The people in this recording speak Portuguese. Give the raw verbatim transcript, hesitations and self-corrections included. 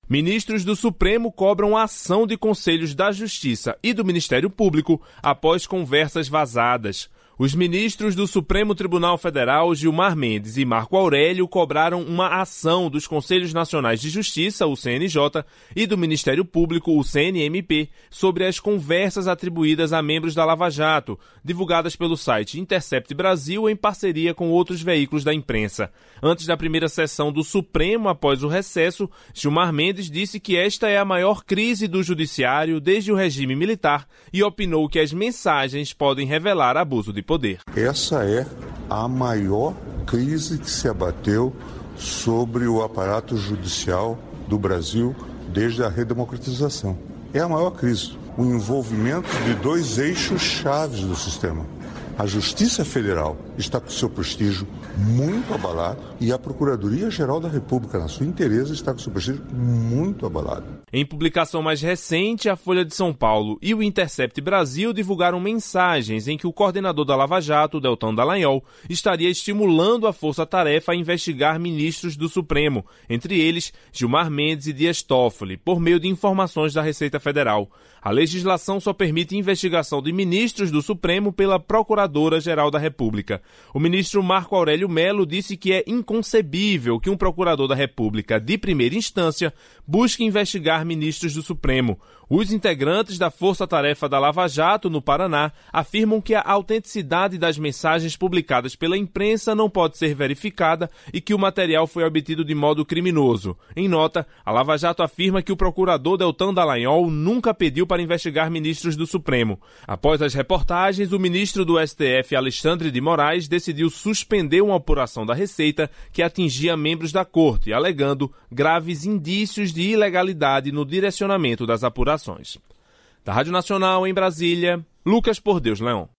Ministros do Supremo cobram a ação de conselhos da Justiça e do Ministério Público após conversas vazadas. Os ministros do Supremo Tribunal Federal, Gilmar Mendes e Marco Aurélio, cobraram uma ação dos Conselhos Nacionais de Justiça, o C N J, e do Ministério Público, o C N M P, sobre as conversas atribuídas a membros da Lava Jato, divulgadas pelo site Intercept Brasil em parceria com outros veículos da imprensa. Antes da primeira sessão do Supremo, após o recesso, Gilmar Mendes disse que esta é a maior crise do judiciário desde o regime militar e opinou que as mensagens podem revelar abuso de poder. Essa é a maior crise que se abateu sobre o aparato judicial do Brasil desde a redemocratização. É a maior crise. O envolvimento de dois eixos chaves do sistema. A Justiça Federal está com seu prestígio muito abalado e a Procuradoria-Geral da República, na sua inteireza, está com seu prestígio muito abalado. Em publicação mais recente, a Folha de São Paulo e o Intercept Brasil divulgaram mensagens em que o coordenador da Lava Jato, Deltan Dallagnol, estaria estimulando a força-tarefa a investigar ministros do Supremo, entre eles Gilmar Mendes e Dias Toffoli, por meio de informações da Receita Federal. A legislação só permite investigação de ministros do Supremo pela Procuradora-Geral da República. O ministro Marco Aurélio Mello disse que é inconcebível que um procurador da República de primeira instância busque investigar ministros do Supremo. Os integrantes da Força-Tarefa da Lava Jato, no Paraná, afirmam que a autenticidade das mensagens publicadas pela imprensa não pode ser verificada e que o material foi obtido de modo criminoso. Em nota, a Lava Jato afirma que o procurador Deltan Dallagnol nunca pediu para investigar ministros do Supremo. Após as reportagens, o ministro do S T F, Alexandre de Moraes, decidiu suspender uma apuração da Receita que atingia membros da Corte, alegando graves indícios de ilegalidade no direcionamento das apurações. Da Rádio Nacional, em Brasília, Lucas Por Deus Leão.